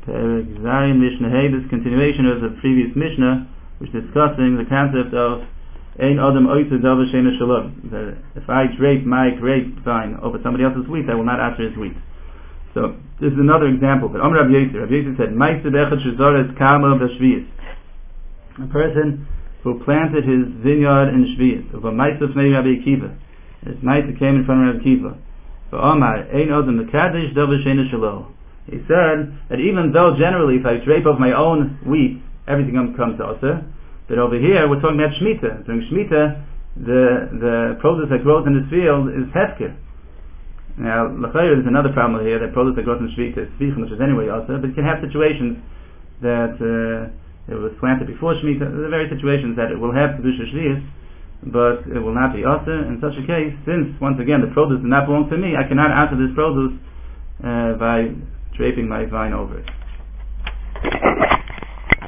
This continuation of the previous Mishnah, which is discussing the concept of Ein Adam Oitzu Davar Sheina Shalom. If I drape my grapevine over somebody else's wheat, I will not answer his wheat. So this is another example. But Rabbi Yosef said, a person who planted his vineyard in Shvius, it's night that came in front of Rabbi Kiva. He said that even though generally if I drape over my own wheat, everything comes to Osir, but over here we're talking about Shemitah. During Shemitah, the produce that grows in this field is Hefker. Now, there's another problem here, that produce that grows in Shemitah is Svichim, which is anyway Osir, but you can have situations that it was planted before Shemitah. There are various situations that it will have Kedusha Shvius, but it will not be Osir. In such a case, since, once again, the produce does not belong to me, I cannot answer this produce by draping my vine over it.